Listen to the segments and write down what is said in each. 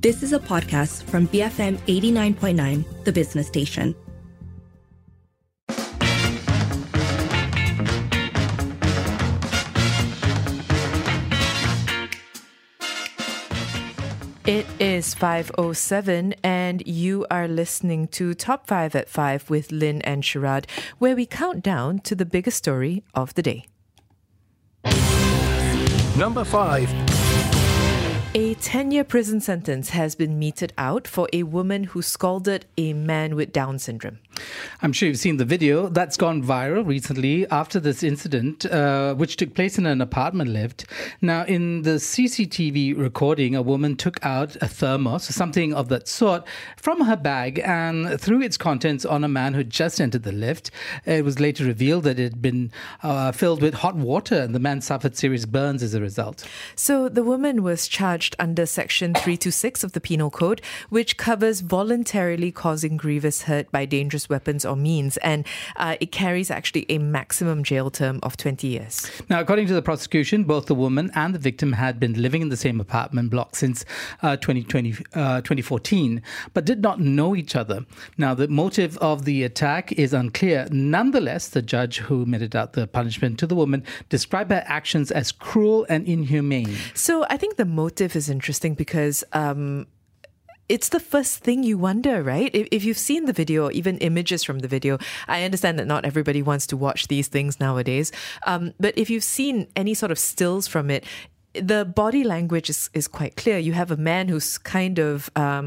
This is a podcast from BFM 89.9, the business station. It is 5:07 and you are listening to Top 5 at 5 with Lynn and Sharad, where we count down to the biggest story of the day. Number 5. A 10-year prison sentence has been meted out for a woman who scalded a man with Down syndrome. I'm sure you've seen the video that's gone viral recently after this incident, which took place in an apartment lift. Now, in the CCTV recording, a woman took out a thermos, something of that sort, from her bag and threw its contents on a man who just entered the lift. It was later revealed that it had been filled with hot water and the man suffered serious burns as a result. So the woman was charged under Section 326 of the Penal Code, which covers voluntarily causing grievous hurt by dangerous weapons or means, and it carries actually a maximum jail term of 20 years. Now, according to the prosecution, both the woman and the victim had been living in the same apartment block since 2014, but did not know each other. Now, the motive of the attack is unclear. Nonetheless, the judge who meted out the punishment to the woman described her actions as cruel and inhumane. So I think the motive is interesting because it's the first thing you wonder, right? If you've seen the video or even images from the video, I understand that not everybody wants to watch these things nowadays. But if you've seen any sort of stills from it, the body language is quite clear. You have a man who's kind of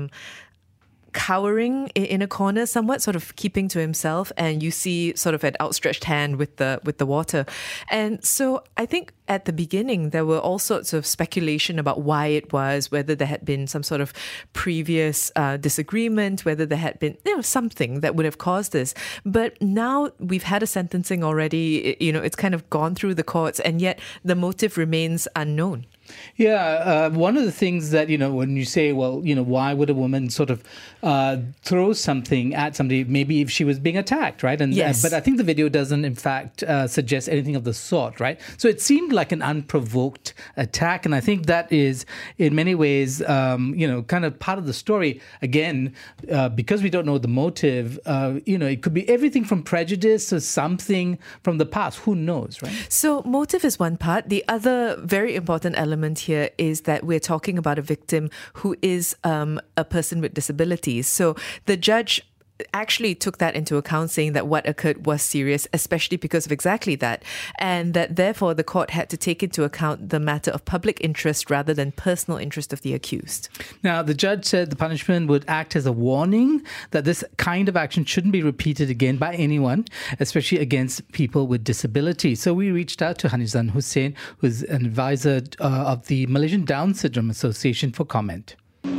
cowering in a corner, somewhat sort of keeping to himself, and you see sort of an outstretched hand with the water. And so I think at the beginning there were all sorts of speculation about why it was, whether there had been some sort of previous disagreement, whether there had been something that would have caused this. But now we've had a sentencing already, it's kind of gone through the courts, and yet the motive remains unknown. Yeah, one of the things that, when you say, well, why would a woman sort of throw something at somebody, maybe if she was being attacked, right? And yes. But I think the video doesn't, in fact, suggest anything of the sort, right? So it seemed like an unprovoked attack. And I think that is, in many ways, kind of part of the story. Again, because we don't know the motive, it could be everything from prejudice to something from the past. Who knows, right? So motive is one part. The other very important element here is that we're talking about a victim who is a person with disabilities. So the judge actually took that into account, saying that what occurred was serious, especially because of exactly that, and that therefore the court had to take into account the matter of public interest rather than personal interest of the accused. Now, the judge said the punishment would act as a warning that this kind of action shouldn't be repeated again by anyone, especially against people with disability. So we reached out to Hanizan Hussein, who's an advisor of the Malaysian Down Syndrome Association, for comment.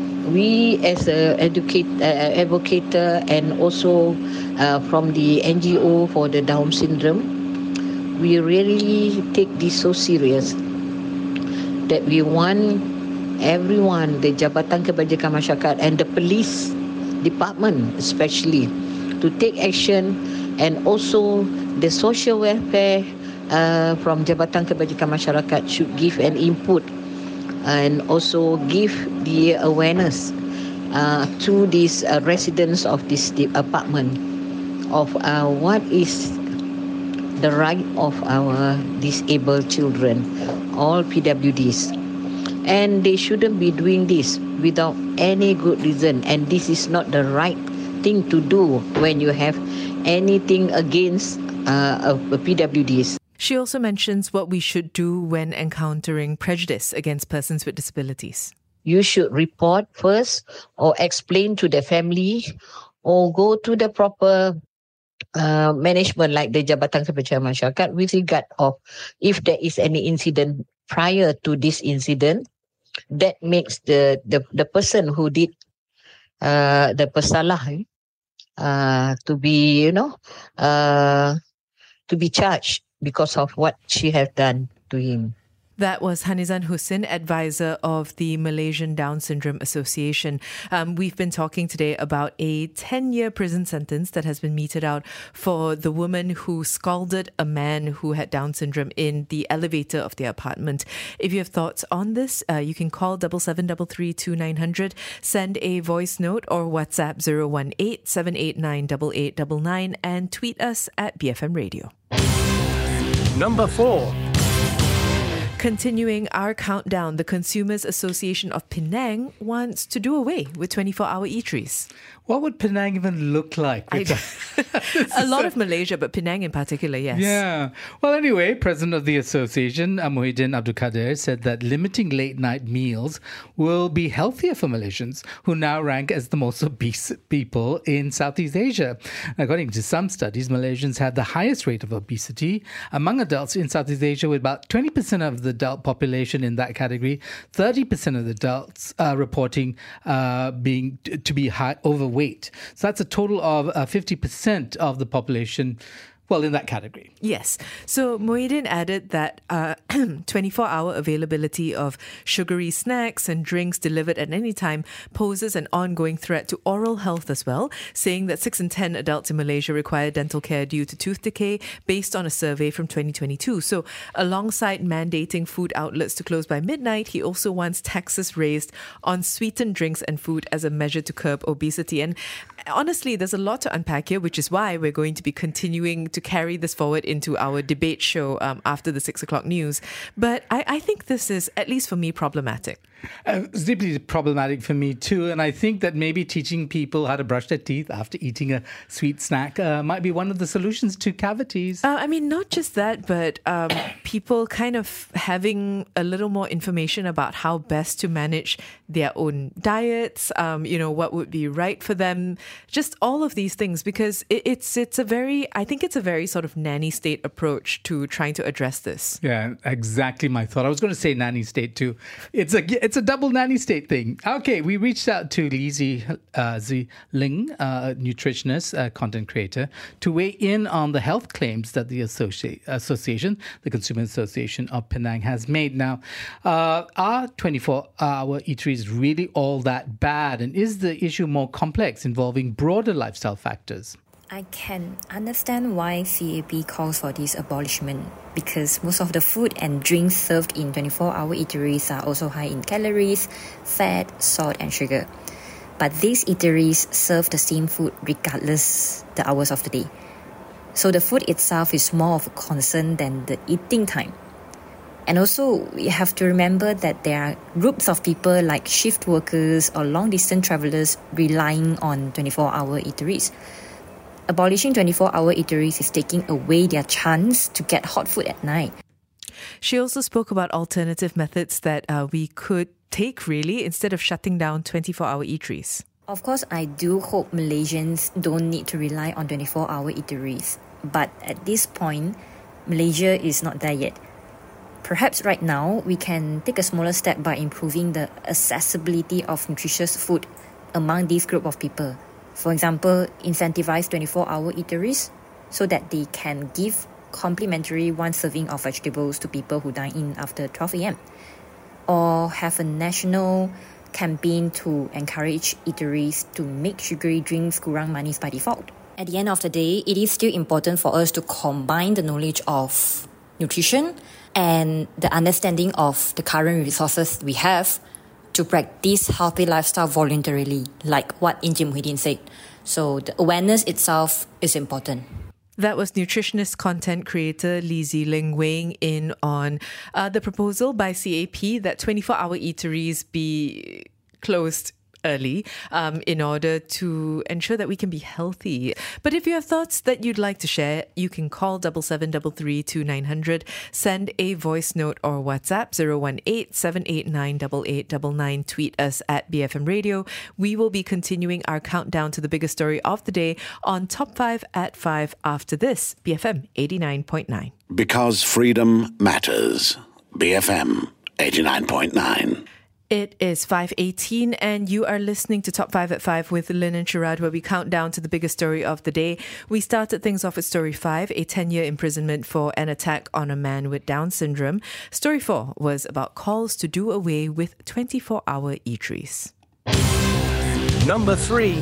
We as an advocate and also from the NGO for the Down syndrome, we really take this so serious that we want everyone, the Jabatan Kebajikan Masyarakat and the police department especially, to take action, and also the social welfare from Jabatan Kebajikan Masyarakat should give an input and also give the awareness to these residents of this apartment of what is the right of our disabled children, all PWDs. And they shouldn't be doing this without any good reason. And this is not the right thing to do when you have anything against PWDs. She also mentions what we should do when encountering prejudice against persons with disabilities. You should report first or explain to the family or go to the proper management like the Jabatan Kebajikan Masyarakat with regard of if there is any incident prior to this incident that makes the person who did the pesalah to be, to be charged because of what she has done to him. That was Hanizan Hussein, advisor of the Malaysian Down Syndrome Association. We've been talking today about a 10-year prison sentence that has been meted out for the woman who scalded a man who had Down syndrome in the elevator of their apartment. If you have thoughts on this, you can call 77332900, send a voice note or WhatsApp 018-789-8899 and tweet us at BFM Radio. Number 4. Continuing our countdown, the Consumers Association of Penang wants to do away with 24-hour eateries. What would Penang even look like? A lot of Malaysia, but Penang in particular, yes. Yeah. Well, anyway, President of the association, Muhyiddin Abdul Kadir, said that limiting late-night meals will be healthier for Malaysians, who now rank as the most obese people in Southeast Asia. According to some studies, Malaysians have the highest rate of obesity among adults in Southeast Asia, with about 20% of the adult population in that category. 30% of the adults reporting being to be overweight. So that's a total of 50% of the population, well, in that category. Yes. So Muhyiddin added that 24-hour availability of sugary snacks and drinks delivered at any time poses an ongoing threat to oral health as well, saying that 6 in 10 adults in Malaysia require dental care due to tooth decay based on a survey from 2022. So alongside mandating food outlets to close by midnight, he also wants taxes raised on sweetened drinks and food as a measure to curb obesity. And honestly, there's a lot to unpack here, which is why we're going to be continuing to carry this forward into our debate show after the 6 o'clock news. But I think this is, at least for me, problematic. It's deeply problematic for me too, and I think that maybe teaching people how to brush their teeth after eating a sweet snack might be one of the solutions to cavities. I mean, not just that, but people kind of having a little more information about how best to manage their own diets, what would be right for them, just all of these things, because it's a very sort of nanny state approach to trying to address this. Yeah, exactly my thought. I was going to say nanny state too. It's a double nanny state thing. Okay, we reached out to Li Zi Ling, a nutritionist, content creator, to weigh in on the health claims that the association, the Consumer Association of Penang, has made. Now, are 24-hour eateries really all that bad? And is the issue more complex, involving broader lifestyle factors? I can understand why CAP calls for this abolishment, because most of the food and drinks served in 24-hour eateries are also high in calories, fat, salt and sugar. But these eateries serve the same food regardless the hours of the day. So the food itself is more of a concern than the eating time. And also, we have to remember that there are groups of people like shift workers or long-distance travelers relying on 24-hour eateries. Abolishing 24-hour eateries is taking away their chance to get hot food at night. She also spoke about alternative methods that we could take, really, instead of shutting down 24-hour eateries. Of course, I do hope Malaysians don't need to rely on 24-hour eateries. But at this point, Malaysia is not there yet. Perhaps right now, we can take a smaller step by improving the accessibility of nutritious food among this group of people. For example, incentivize 24-hour eateries so that they can give complimentary one serving of vegetables to people who dine in after 12 a.m. Or have a national campaign to encourage eateries to make sugary drinks kurang manis by default. At the end of the day, it is still important for us to combine the knowledge of nutrition and the understanding of the current resources we have to practice healthy lifestyle voluntarily, like what Encik Muhyiddin said. So the awareness itself is important. That was nutritionist content creator Li Zi Ling weighing in on the proposal by CAP that 24-hour eateries be closed early in order to ensure that we can be healthy. But if you have thoughts that you'd like to share, you can call 77332900, send a voice note or WhatsApp 018-789-8899, tweet us at BFM Radio. We will be continuing our countdown to the biggest story of the day on Top 5 at 5 after this. BFM 89.9. Because freedom matters. BFM 89.9. It is 5:18 and you are listening to Top 5 at 5 with Lynn and Sharad, where we count down to the biggest story of the day. We started things off with Story 5, a 10-year imprisonment for an attack on a man with Down syndrome. Story 4 was about calls to do away with 24-hour eateries. Number 3.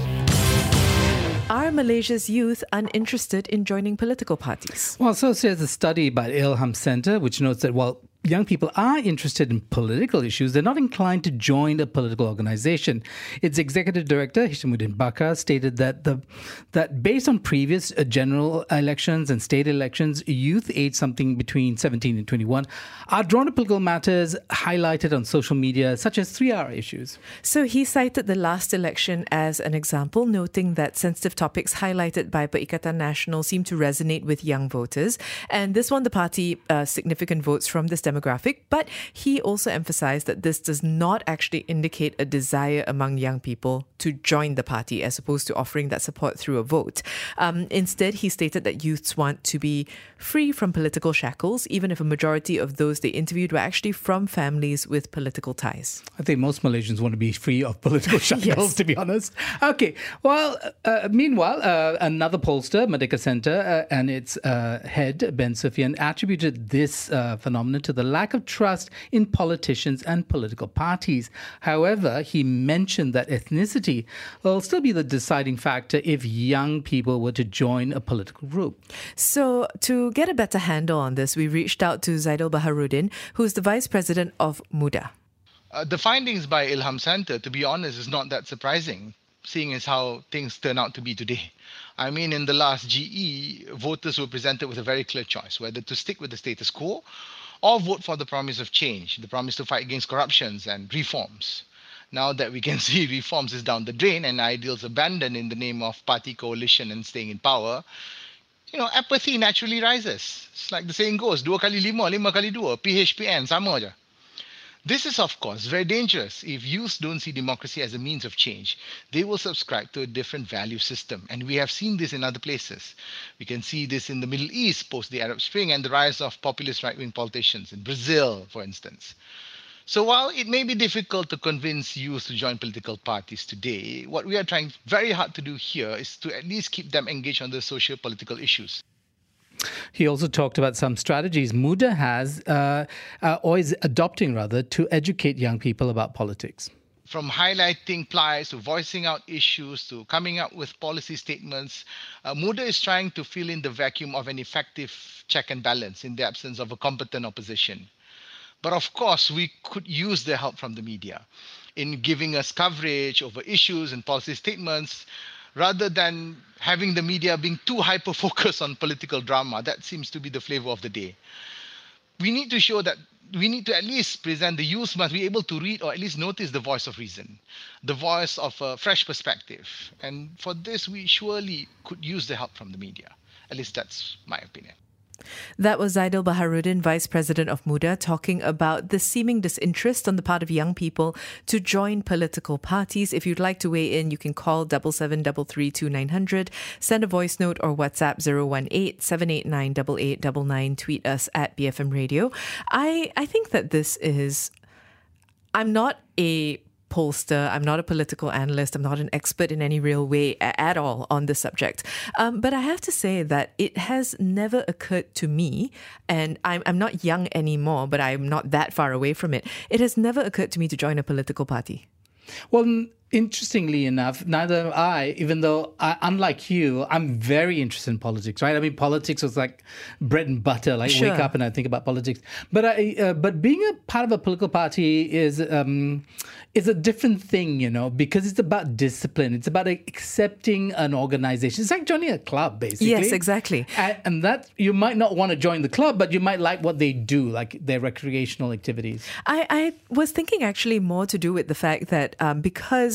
Are Malaysia's youth uninterested in joining political parties? Well, so says a study by Ilham Centre, which notes that while young people are interested in political issues, they're not inclined to join a political organization. Its executive director, Hishamuddin Bakar, stated that based on previous general elections and state elections, youth aged something between 17 and 21 are drawn to political matters highlighted on social media, such as 3-hour issues. So he cited the last election as an example, noting that sensitive topics highlighted by Perikatan Nasional seem to resonate with young voters. And this won the party significant votes from this demographic, but he also emphasized that this does not actually indicate a desire among young people to join the party as opposed to offering that support through a vote. Instead, he stated that youths want to be free from political shackles, even if a majority of those they interviewed were actually from families with political ties. I think most Malaysians want to be free of political shackles, Yes. to be honest. Okay, well, meanwhile, another pollster, Merdeka Centre, and its head, Ben Sufyan, attributed this phenomenon to the lack of trust in politicians and political parties. However, he mentioned that ethnicity will still be the deciding factor if young people were to join a political group. So to get a better handle on this, we reached out to Zaidul Baharudin, who's the Vice President of MUDA. The findings by Ilham Centre, to be honest, is not that surprising, seeing as how things turn out to be today. I mean, in the last GE, voters were presented with a very clear choice, whether to stick with the status quo or vote for the promise of change, the promise to fight against corruptions and reforms. Now that we can see reforms is down the drain and ideals abandoned in the name of party coalition and staying in power, apathy naturally rises. It's like the saying goes, 2 kali 5, 5 kali 2, PHPN, sama aja. This is, of course, very dangerous. If youth don't see democracy as a means of change, they will subscribe to a different value system. And we have seen this in other places. We can see this in the Middle East post the Arab Spring and the rise of populist right-wing politicians in Brazil, for instance. So while it may be difficult to convince youth to join political parties today, what we are trying very hard to do here is to at least keep them engaged on the socio-political issues. He also talked about some strategies MUDA has, or is adopting rather, to educate young people about politics. From highlighting plights to voicing out issues to coming up with policy statements, MUDA is trying to fill in the vacuum of an effective check and balance in the absence of a competent opposition. But of course, we could use the help from the media in giving us coverage over issues and policy statements, rather than having the media being too hyper-focused on political drama. That seems to be the flavor of the day. We need to show that we need to at least present the youth must be able to read or at least notice the voice of reason, the voice of a fresh perspective. And for this, we surely could use the help from the media. At least that's my opinion. That was Zaidul Baharudin, Vice President of MUDA, talking about the seeming disinterest on the part of young people to join political parties. If you'd like to weigh in, you can call 77332900, send a voice note or WhatsApp 018-789-8899, tweet us at BFM Radio. I think that this is... I'm not a pollster, I'm not a political analyst, I'm not an expert in any real way at all on this subject. But I have to say that it has never occurred to me, and I'm not young anymore, but I'm not that far away from it. It has never occurred to me to join a political party. Well, interestingly enough, neither am I, even though, unlike you, I'm very interested in politics, right? I mean, politics was like bread and butter, like Sure. wake up and I think about politics. But being a part of a political party is a different thing, because it's about discipline. It's about accepting an organization. It's like joining a club, basically. Yes, exactly. And that you might not want to join the club, but you might like what they do, like their recreational activities. I was thinking actually more to do with the fact that because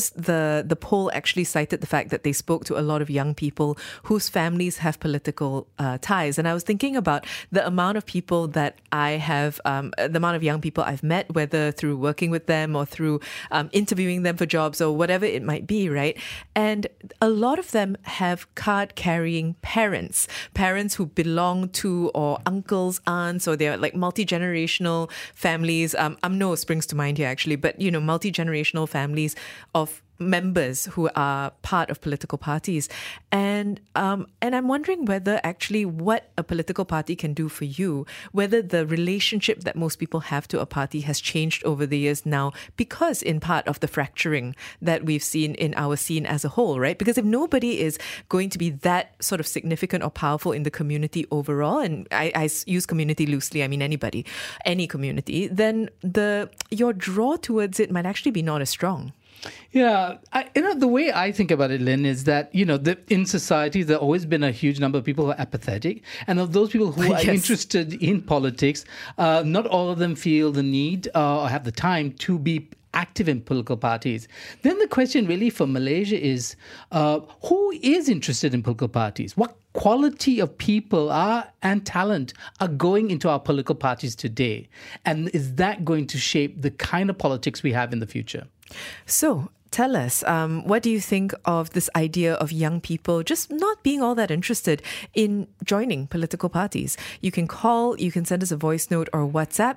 course, the poll actually cited the fact that they spoke to a lot of young people whose families have political ties. And I was thinking about the amount of people that I have, the amount of young people I've met, whether through working with them or through interviewing them for jobs or whatever it might be, right? And a lot of them have card-carrying parents who belong to, or uncles, aunts, or they're like multi-generational families. Amno springs to mind here actually, but multi-generational families of members who are part of political parties. And I'm wondering whether actually what a political party can do for you, whether the relationship that most people have to a party has changed over the years now because in part of the fracturing that we've seen in our scene as a whole, right? Because if nobody is going to be that sort of significant or powerful in the community overall, and I use community loosely, I mean anybody, any community, then your draw towards it might actually be not as strong. Yeah, the way I think about it, Lynn, is that, in society, there's always been a huge number of people who are apathetic. And of those people who are interested in politics, not all of them feel the need or have the time to be active in political parties. Then the question really for Malaysia is, who is interested in political parties? What quality of people and talent are going into our political parties today? And is that going to shape the kind of politics we have in the future? So tell us, what do you think of this idea of young people just not being all that interested in joining political parties? You can call, you can send us a voice note or WhatsApp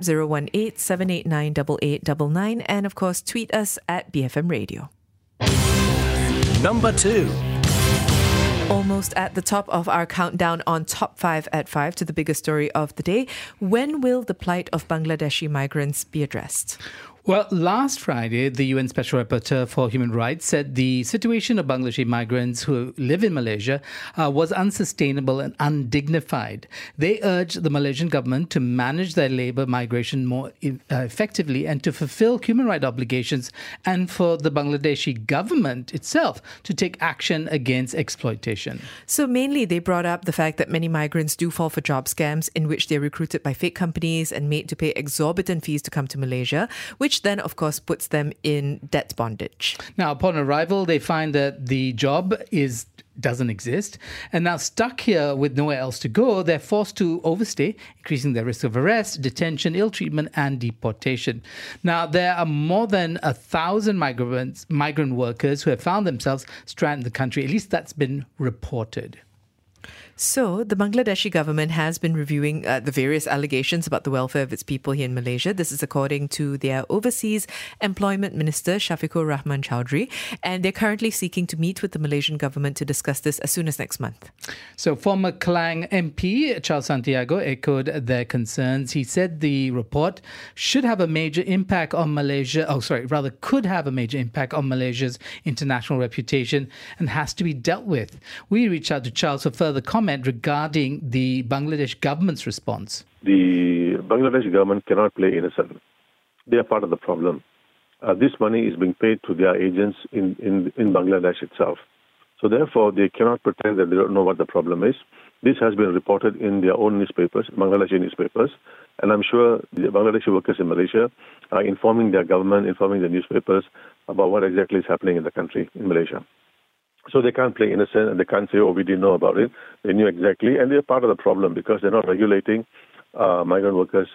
018-789-8899, and of course tweet us at BFM Radio. Number 2. Almost at the top of our countdown on Top 5 at 5 to the biggest story of the day. When will the plight of Bangladeshi migrants be addressed? Well, last Friday, the UN Special Rapporteur for Human Rights said the situation of Bangladeshi migrants who live in Malaysia was unsustainable and undignified. They urged the Malaysian government to manage their labour migration more effectively and to fulfill human rights obligations, and for the Bangladeshi government itself to take action against exploitation. So mainly they brought up the fact that many migrants do fall for job scams in which they're recruited by fake companies and made to pay exorbitant fees to come to Malaysia, which then, of course, puts them in debt bondage. Now, upon arrival, they find that the job doesn't exist. And now stuck here with nowhere else to go, they're forced to overstay, increasing their risk of arrest, detention, ill treatment, and deportation. Now, there are more than 1,000 migrant workers who have found themselves stranded in the country. At least that's been reported. So, the Bangladeshi government has been reviewing the various allegations about the welfare of its people here in Malaysia. This is according to their Overseas Employment Minister, Shafiqur Rahman Chowdhury. And they're currently seeking to meet with the Malaysian government to discuss this as soon as next month. So, former Klang MP Charles Santiago echoed their concerns. He said the report should have a major impact on could have a major impact on Malaysia's international reputation and has to be dealt with. We reached out to Charles for further comment regarding the Bangladesh government's response. The Bangladesh government cannot play innocent. They are part of the problem. This money is being paid to their agents in Bangladesh itself. So therefore, they cannot pretend that they don't know what the problem is. This has been reported in their own newspapers, Bangladeshi newspapers, and I'm sure the Bangladeshi workers in Malaysia are informing their government, informing the newspapers about what exactly is happening in the country, in Malaysia. So they can't play innocent and they can't say, we didn't know about it. They knew exactly, and they're part of the problem because they're not regulating migrant worker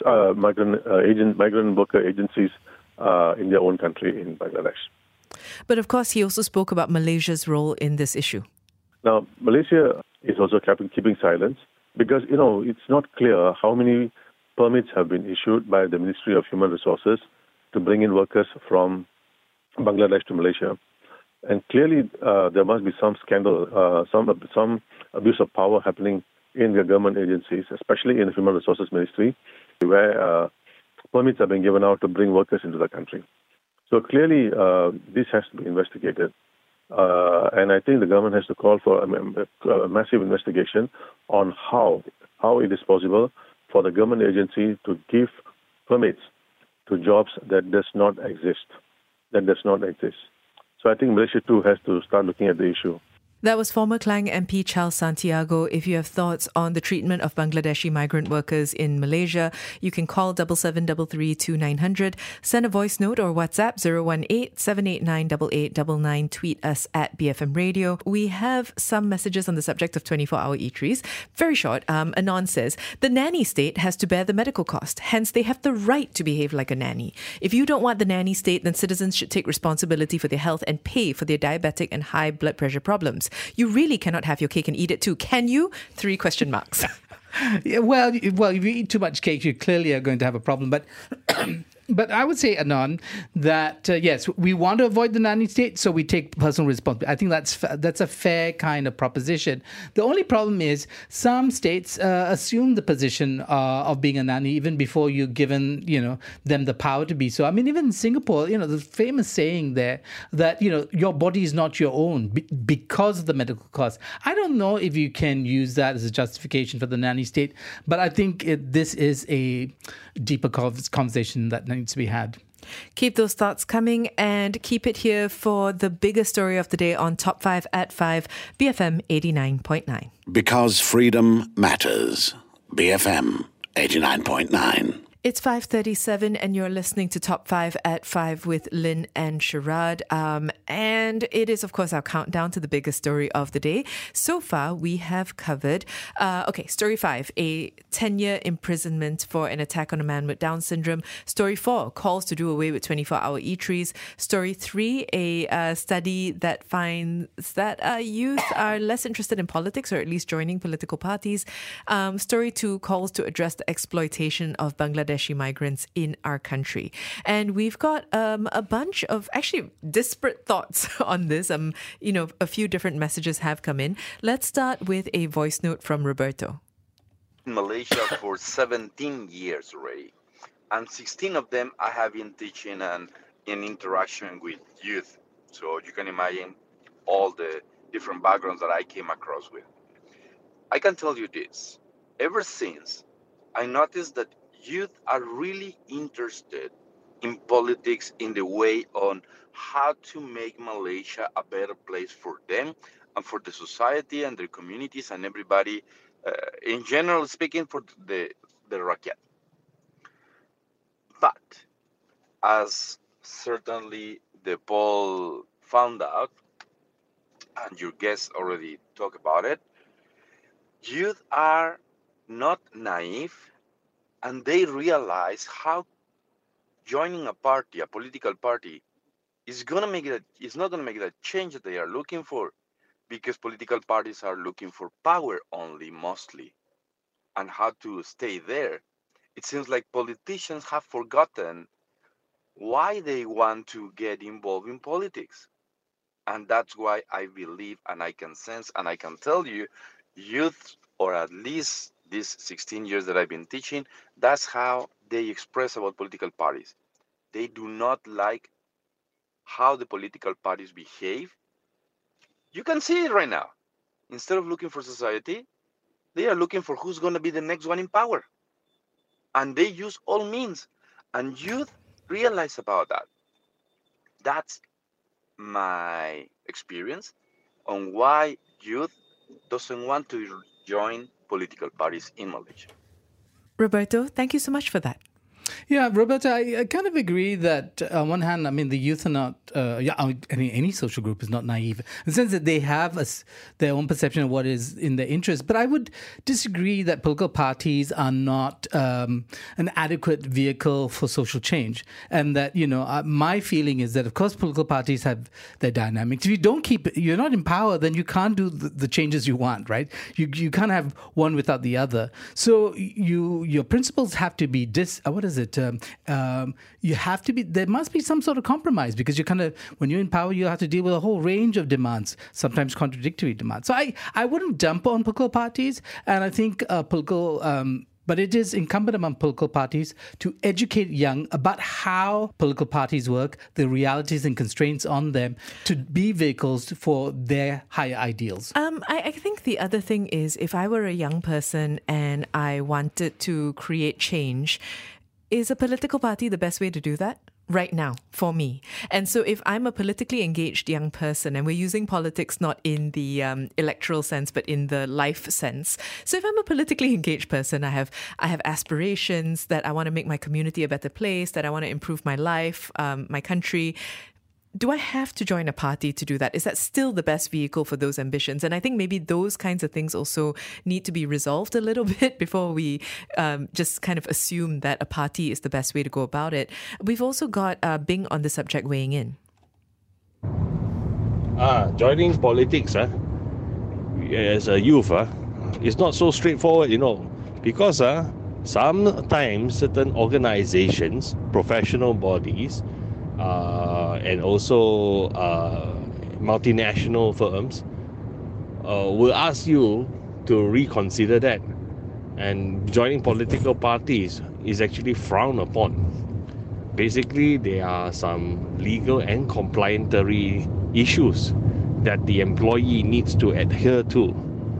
agencies in their own country in Bangladesh. But of course, he also spoke about Malaysia's role in this issue. Now, Malaysia is also keeping silence because, it's not clear how many permits have been issued by the Ministry of Human Resources to bring in workers from Bangladesh to Malaysia. And clearly, there must be some scandal, some abuse of power happening in the government agencies, especially in the Human Resources Ministry, where permits are being given out to bring workers into the country. So clearly, this has to be investigated. And I think the government has to call for a massive investigation on how it is possible for the government agency to give permits to jobs that does not exist. So I think Malaysia too has to start looking at the issue. That was former Klang MP Charles Santiago. If you have thoughts on the treatment of Bangladeshi migrant workers in Malaysia, you can call 77332900, send a voice note or WhatsApp 018-789-8899, tweet us at BFM Radio. We have some messages on the subject of 24-hour eateries. Very short. Anon says, the nanny state has to bear the medical cost. Hence, they have the right to behave like a nanny. If you don't want the nanny state, then citizens should take responsibility for their health and pay for their diabetic and high blood pressure problems. You really cannot have your cake and eat it too, can you? 3 question marks. Yeah, well, if you eat too much cake, you clearly are going to have a problem. But but I would say, Anon, that yes, we want to avoid the nanny state, so we take personal responsibility. I think that's a fair kind of proposition. The only problem is some states assume the position of being a nanny even before you've given them the power to be so. I mean, even in Singapore, the famous saying there that your body is not your own because of the medical costs. I don't know if you can use that as a justification for the nanny state, but I think this is a deeper conversation that needs to be had. Keep those thoughts coming and keep it here for the biggest story of the day on Top 5 at 5, BFM 89.9. Because freedom matters. BFM 89.9. It's 5:37 and you're listening to Top 5 at 5 with Lynn and Sharad. And it is, of course, our countdown to the biggest story of the day. So far, we have covered, Story 5, a 10-year imprisonment for an attack on a man with Down syndrome. Story 4, calls to do away with 24-hour eateries. Story 3, a study that finds that youth are less interested in politics, or at least joining political parties. Story 2, calls to address the exploitation of Bangladeshi migrants in our country. And we've got a bunch of actually disparate thoughts on this. A few different messages have come in. Let's start with a voice note from Roberto. In Malaysia for 17 years already, and 16 of them I have been teaching and in interaction with youth. So you can imagine all the different backgrounds that I came across with. I can tell you this, ever since I noticed that youth are really interested in politics in the way on how to make Malaysia a better place for them and for the society and their communities and everybody, in general speaking, for the rakyat. But as certainly the poll found out, and your guests already talked about it, youth are not naive, and they realize how joining a party, a political party, is not going to make that change that they are looking for, because political parties are looking for power only, mostly, and how to stay there. It seems like politicians have forgotten why they want to get involved in politics. And that's why I believe, and I can sense, and I can tell you, youth, or at least these 16 years that I've been teaching, that's how they express about political parties. They do not like how the political parties behave. You can see it right now. Instead of looking for society, they are looking for who's going to be the next one in power. And they use all means. And youth realize about that. That's my experience on why youth doesn't want to join political parties in Malaysia. Roberto, thank you so much for that. Yeah, Roberta, I kind of agree that on one hand, I mean, the youth are not, any social group is not naive, in the sense that they have their own perception of what is in their interest. But I would disagree that political parties are not an adequate vehicle for social change. And that, my feeling is that, of course, political parties have their dynamics. If you're not in power, then you can't do the changes you want, right? You can't have one without the other. So your principles have to be there must be some sort of compromise, because when you're in power, you have to deal with a whole range of demands, sometimes contradictory demands. So I wouldn't dump on political parties, and I think but it is incumbent among political parties to educate young about how political parties work, the realities and constraints on them, to be vehicles for their higher ideals. I think the other thing is, if I were a young person and I wanted to create change, is a political party the best way to do that? right now for me. And so if I'm a politically engaged young person, and we're using politics not in the electoral sense, but in the life sense. So if I'm a politically engaged person, I have aspirations that I want to make my community a better place, that I want to improve my life, my country. Do I have to join a party to do that? Is that still the best vehicle for those ambitions? And I think maybe those kinds of things also need to be resolved a little bit before we just kind of assume that a party is the best way to go about it. We've also got Bing on the subject weighing in. Joining politics as a youth, it's not so straightforward, because sometimes certain organizations, professional bodies, and also multinational firms will ask you to reconsider that. And joining political parties is actually frowned upon. Basically, there are some legal and compliantary issues that the employee needs to adhere to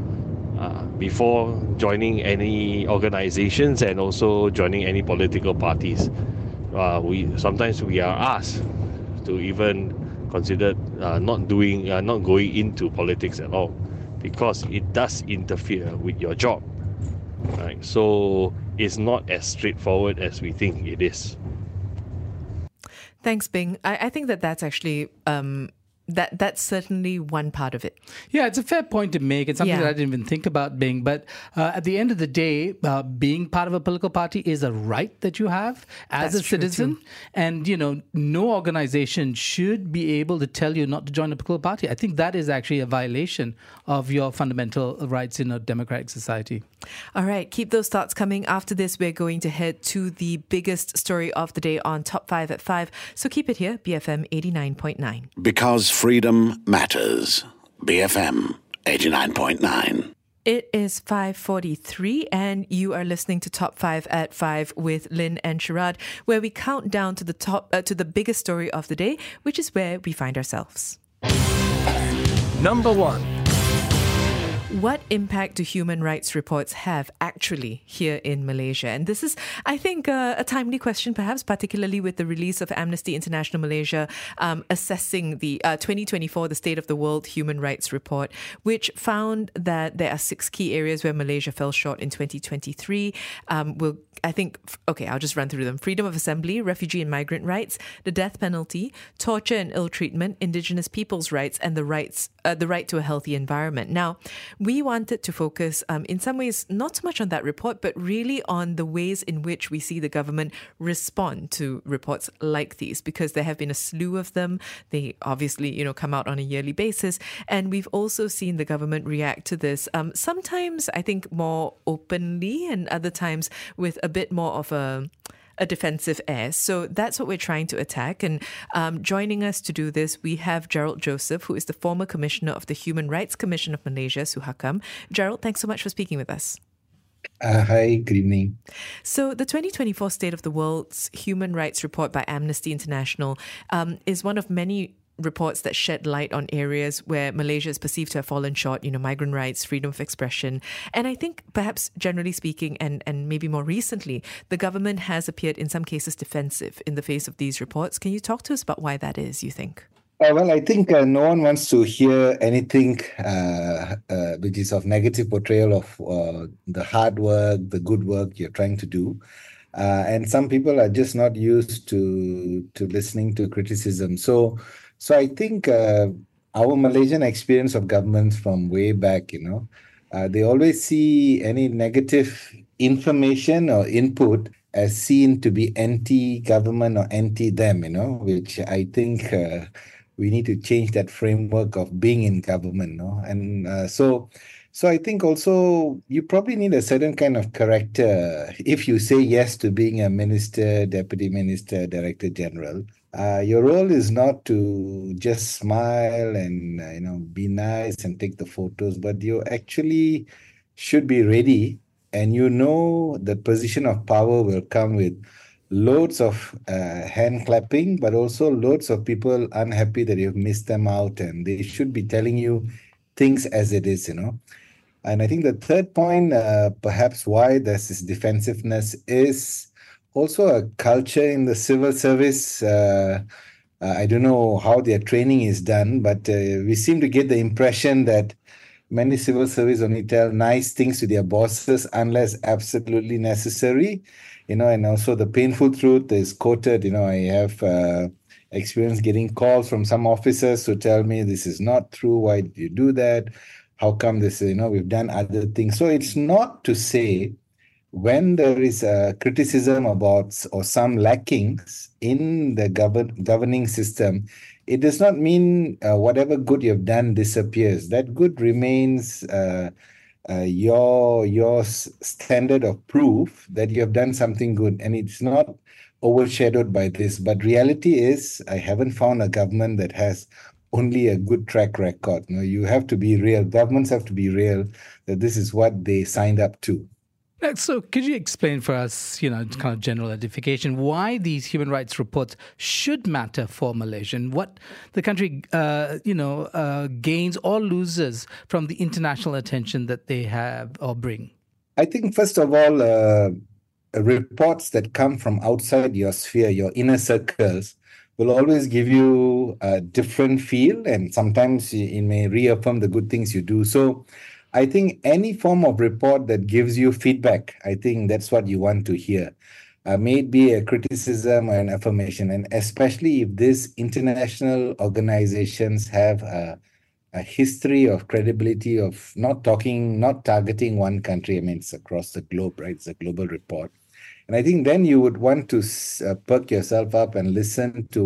before joining any organizations and also joining any political parties. Sometimes we are asked to even consider not going into politics at all, because it does interfere with your job. Right? So it's not as straightforward as we think it is. Thanks, Bing. I think that's actually that's certainly one part of it. Yeah, it's a fair point to make. It's something that I didn't even think about, Bing. But at the end of the day, being part of a political party is a right that you have as a citizen. And, no organization should be able to tell you not to join a political party. I think that is actually a violation of your fundamental rights in a democratic society. All right, keep those thoughts coming. After this, we're going to head to the biggest story of the day on Top 5 at 5. So keep it here, BFM 89.9. Because freedom matters. BFM 89.9. It is 5:43 and you are listening to Top 5 at 5 with Lynn and Sharad, where we count down to the biggest story of the day, which is where we find ourselves. Number 1. What impact do human rights reports have actually here in Malaysia? And this is, I think, a timely question, perhaps, particularly with the release of Amnesty International Malaysia assessing the 2024, the State of the World Human Rights Report, which found that there are 6 key areas where Malaysia fell short in 2023. I'll just run through them. Freedom of assembly, refugee and migrant rights, the death penalty, torture and ill treatment, indigenous people's rights, and the right to a healthy environment. Now, we wanted to focus in some ways not so much on that report, but really on the ways in which we see the government respond to reports like these, because there have been a slew of them. They obviously, come out on a yearly basis. And we've also seen the government react to this, sometimes I think more openly, and other times with a bit more of a defensive air. So that's what we're trying to attack. And joining us to do this, we have Gerald Joseph, who is the former Commissioner of the Human Rights Commission of Malaysia, Suhakam. Gerald, thanks so much for speaking with us. Hi, good evening. So the 2024 State of the World's Human Rights Report by Amnesty International is one of many reports that shed light on areas where Malaysia is perceived to have fallen short, migrant rights, freedom of expression. And I think perhaps generally speaking, and maybe more recently, the government has appeared in some cases defensive in the face of these reports. Can you talk to us about why that is, you think? Well, I think no one wants to hear anything which is of negative portrayal of the hard work, the good work you're trying to do. And some people are just not used to listening to criticism. So I think our Malaysian experience of governments from way back, they always see any negative information or input as seen to be anti-government or anti-them, which I think we need to change that framework of being in government. And so I think also you probably need a certain kind of character if you say yes to being a minister, deputy minister, director general. Your role is not to just smile and be nice and take the photos, but you actually should be ready, and the position of power will come with loads of hand clapping, but also loads of people unhappy that you've missed them out, and they should be telling you things as it is, And I think the third point, perhaps why there's this defensiveness, is also a culture in the civil service. I don't know how their training is done, but we seem to get the impression that many civil service only tell nice things to their bosses unless absolutely necessary. And also the painful truth is quoted. I have experienced getting calls from some officers who tell me this is not true. Why did you do that? How come this? We've done other things. So it's not to say when there is a criticism about or some lackings in the governing system, it does not mean whatever good you've done disappears. That good remains your standard of proof that you have done something good, and it's not overshadowed by this. But reality is, I haven't found a government that has only a good track record. You have to be real. Governments have to be real that this is what they signed up to. So could you explain for us, kind of general edification, why these human rights reports should matter for Malaysia and what the country, gains or loses from the international attention that they have or bring? I think, first of all, reports that come from outside your sphere, your inner circles, will always give you a different feel, and sometimes it may reaffirm the good things you do. So I think any form of report that gives you feedback, I think that's what you want to hear. May it be a criticism or an affirmation, and especially if these international organizations have a history of credibility of not targeting one country. I mean, it's across the globe, right? It's a global report. And I think then you would want to perk yourself up and listen to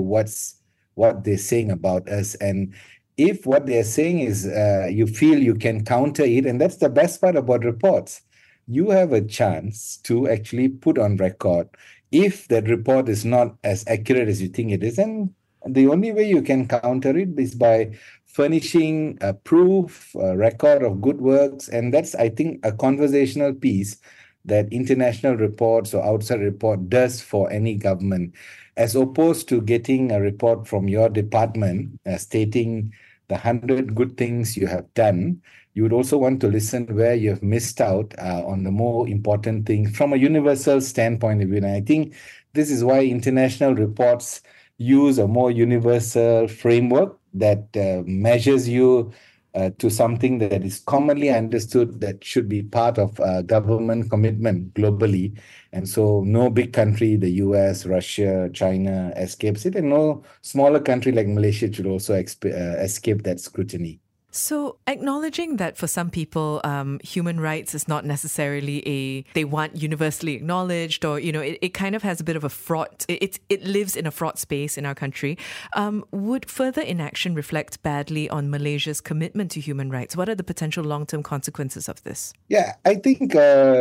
what they're saying about us. And if what they're saying is you feel you can counter it, and that's the best part about reports, you have a chance to actually put on record if that report is not as accurate as you think it is. And the only way you can counter it is by furnishing a proof, a record of good works. And that's, I think, a conversational piece that international reports or outside report does for any government, as opposed to getting a report from your department stating the 100 good things you have done. You would also want to listen where you have missed out on the more important things from a universal standpoint of view. And I think this is why international reports use a more universal framework that measures you to something that is commonly understood that should be part of government commitment globally. And so no big country, the US, Russia, China, escapes it, and no smaller country like Malaysia should also escape that scrutiny. So acknowledging that for some people, human rights is not necessarily they want universally acknowledged, or, it kind of has a bit of a fraught, it lives in a fraught space in our country. Would further inaction reflect badly on Malaysia's commitment to human rights? What are the potential long-term consequences of this? Yeah, I think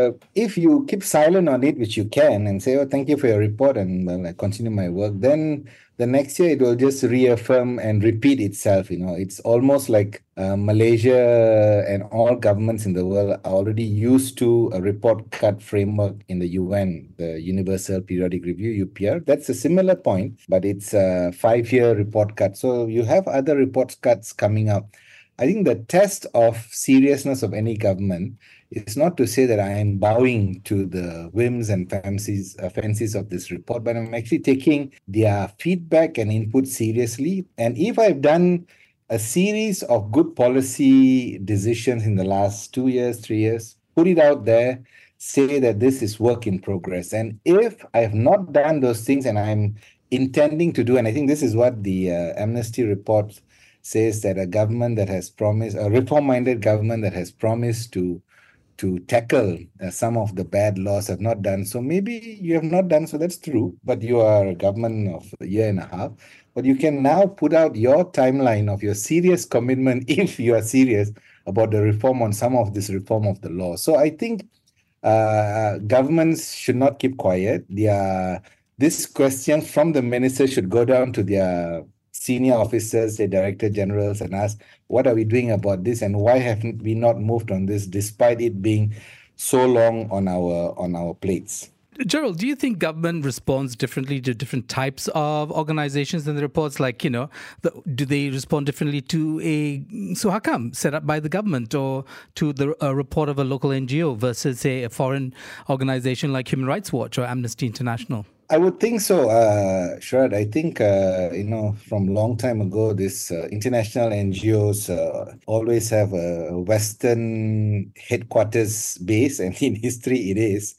if you keep silent on it, which you can, and say, thank you for your report, and I continue my work, then the next year it will just reaffirm and repeat itself. It's almost like Malaysia and all governments in the world are already used to a report cut framework in the UN, the Universal Periodic Review, UPR. That's a similar point, but it's a 5-year report cut. So you have other report cuts coming up. I think the test of seriousness of any government is not to say that I am bowing to the whims and fancies of this report, but I'm actually taking their feedback and input seriously. And if I've done a series of good policy decisions in the last 2 years, 3 years, put it out there, say that this is work in progress. And if I have not done those things and I'm intending to do, and I think this is what the Amnesty report says, that a government that has promised, a reform-minded government that has promised to tackle some of the bad laws have not done so. Maybe you have not done so, that's true, but you are a government of a year and a half. But you can now put out your timeline of your serious commitment if you are serious about the reform on some of this reform of the law. So I think governments should not keep quiet. This question from the minister should go down to their senior officers, the director generals, and ask, what are we doing about this, and why haven't we not moved on this despite it being so long on our plates? Gerald, do you think government responds differently to different types of organizations in the reports? Like, do they respond differently to a Suhakam set up by the government or to a report of a local NGO versus, say, a foreign organization like Human Rights Watch or Amnesty International? I would think so, Sharad. I think, from long time ago, this international NGOs always have a Western headquarters base, and in history it is.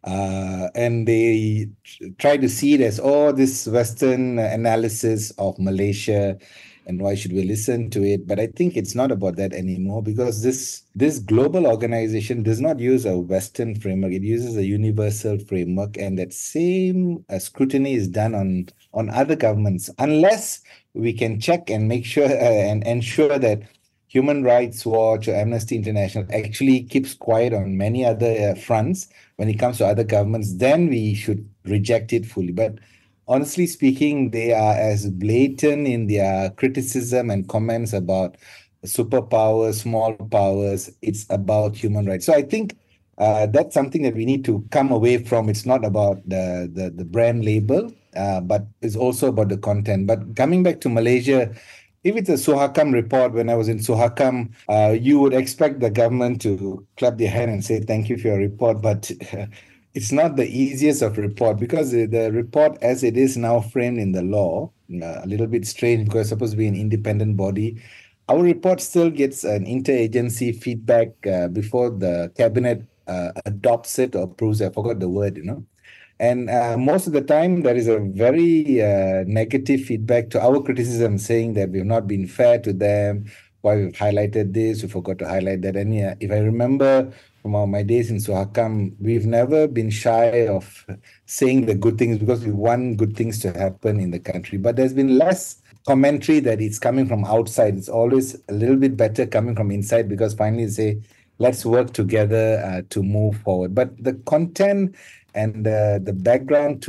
And they try to see it as, this Western analysis of Malaysia, and why should we listen to it? But I think it's not about that anymore, because this global organization does not use a Western framework. It uses a universal framework, and that same scrutiny is done on other governments, unless we can check and make sure and ensure that Human Rights Watch or Amnesty International actually keeps quiet on many other fronts when it comes to other governments. Then we should reject it fully. But honestly speaking, they are as blatant in their criticism and comments about superpowers, small powers. It's about human rights. So I think that's something that we need to come away from. It's not about the brand label, but it's also about the content. But coming back to Malaysia, if it's a Suhakam report, when I was in Suhakam, you would expect the government to clap their hand and say, thank you for your report. But it's not the easiest of report, because the report as it is now framed in the law, a little bit strange because it's supposed to be an independent body. Our report still gets an interagency feedback before the cabinet adopts it or approves it. I forgot the word, And most of the time, there is a very negative feedback to our criticism, saying that we've not been fair to them, why we've highlighted this, we forgot to highlight that. And if I remember from my days in Suhakam, we've never been shy of saying the good things, because we want good things to happen in the country. But there's been less commentary that it's coming from outside. It's always a little bit better coming from inside, because finally say, let's work together to move forward. But the content and the background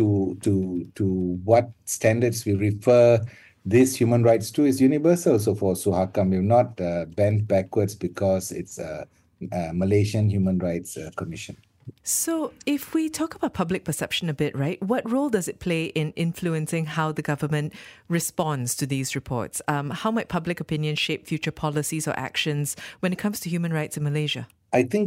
to what standards we refer this human rights to is universal. So for Suhakam, we've not bent backwards because it's a Malaysian Human Rights Commission. So if we talk about public perception a bit, right, what role does it play in influencing how the government responds to these reports? How might public opinion shape future policies or actions when it comes to human rights in Malaysia? I think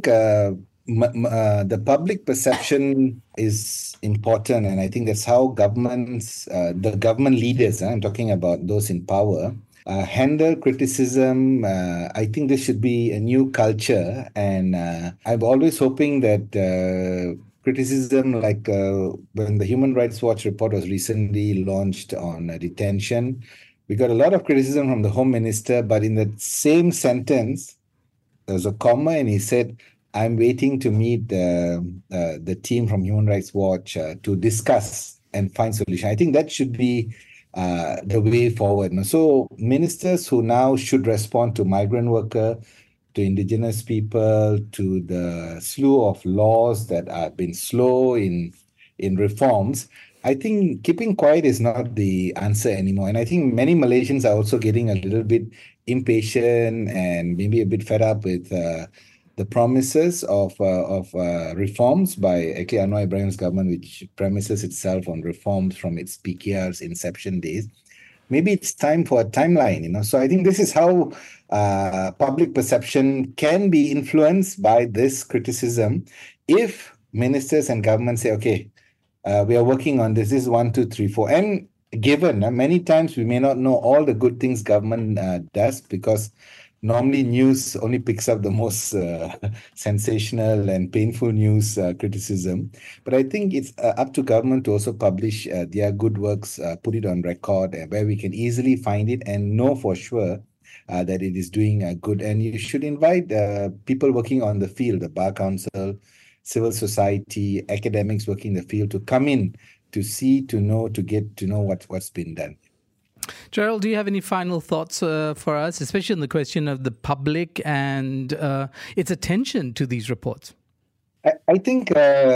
the public perception is important, and I think that's how governments, the government leaders, I'm talking about those in power, handle criticism. I think this should be a new culture, and I'm always hoping that criticism, like when the Human Rights Watch report was recently launched on detention, we got a lot of criticism from the Home Minister, but in the same sentence, there was a comma, and he said, I'm waiting to meet the team from Human Rights Watch to discuss and find solution. I think that should be the way forward. So ministers who now should respond to migrant worker, to indigenous people, to the slew of laws that have been slow in reforms, I think keeping quiet is not the answer anymore. And I think many Malaysians are also getting a little bit impatient and maybe a bit fed up with the promises of reforms by actually Anwar Ibrahim's government, which premises itself on reforms from its PKR's inception days. Maybe it's time for a timeline, So I think this is how public perception can be influenced by this criticism. If ministers and governments say, okay, we are working on this, this is 1, 2, 3, 4. And given many times we may not know all the good things government does, because normally news only picks up the most sensational and painful news criticism. But I think it's up to government to also publish their good works, put it on record, where we can easily find it and know for sure that it is doing good. And you should invite people working on the field, the Bar Council, civil society, academics working in the field, to come in to see, to know, to get to know what's been done. Gerald, do you have any final thoughts for us, especially on the question of the public and its attention to these reports? I think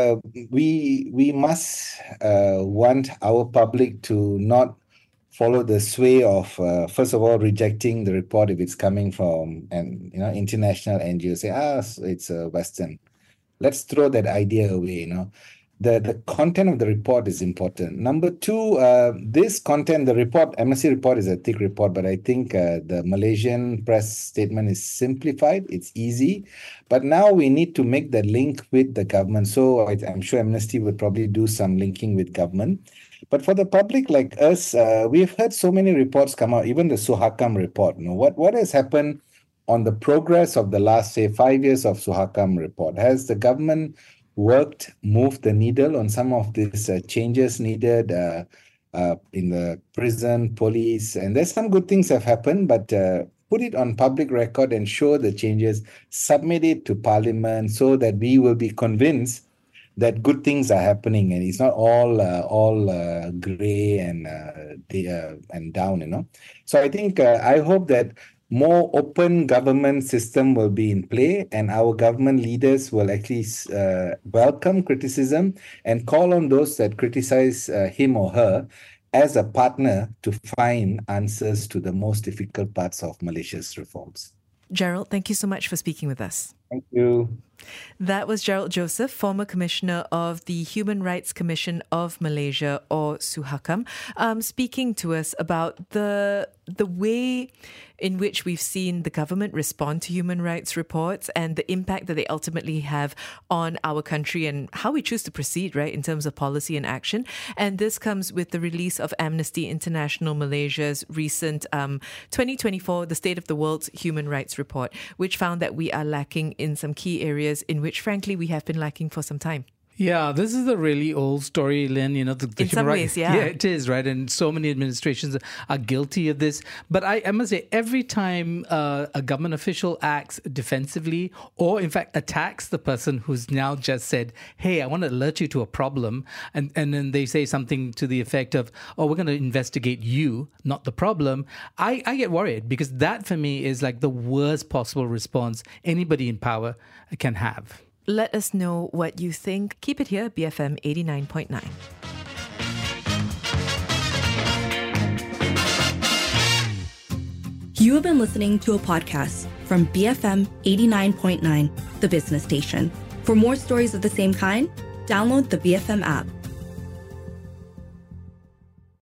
we must want our public to not follow the sway of, first of all, rejecting the report if it's coming from an international NGO. Say, it's Western. Let's throw that idea away. the content of the report is important. Number two, this content, the report, Amnesty report is a thick report, but I think the Malaysian press statement is simplified. It's easy. But now we need to make the link with the government. So I'm sure Amnesty would probably do some linking with government. But for the public like us, we've heard so many reports come out, even the Suhakam report. What has happened on the progress of the last, say, 5 years of Suhakam report? Has the government moved the needle on some of these changes needed in the prison, police? And there's some good things have happened, but put it on public record and show the changes, submit it to Parliament so that we will be convinced that good things are happening and it's not all grey and down, So I think, I hope that more open government system will be in play and our government leaders will actually welcome criticism and call on those that criticize him or her as a partner to find answers to the most difficult parts of Malaysia's reforms. Gerald, thank you so much for speaking with us. Thank you. That was Gerald Joseph, former commissioner of the Human Rights Commission of Malaysia, or Suhakam, speaking to us about the way in which we've seen the government respond to human rights reports and the impact that they ultimately have on our country and how we choose to proceed, right, in terms of policy and action. And this comes with the release of Amnesty International Malaysia's recent 2024 The State of the World's Human Rights Report, which found that we are lacking in some key areas in which, frankly, we have been lacking for some time. Yeah, this is a really old story, Lynn. The in some ways, yeah. Yeah, it is, right? And so many administrations are guilty of this. But I must say, every time a government official acts defensively or, in fact, attacks the person who's now just said, hey, I want to alert you to a problem, and then they say something to the effect of, oh, we're going to investigate you, not the problem, I get worried because that, for me, is like the worst possible response anybody in power can have. Let us know what you think. Keep it here, BFM 89.9. You have been listening to a podcast from BFM 89.9, the business station. For more stories of the same kind, download the BFM app.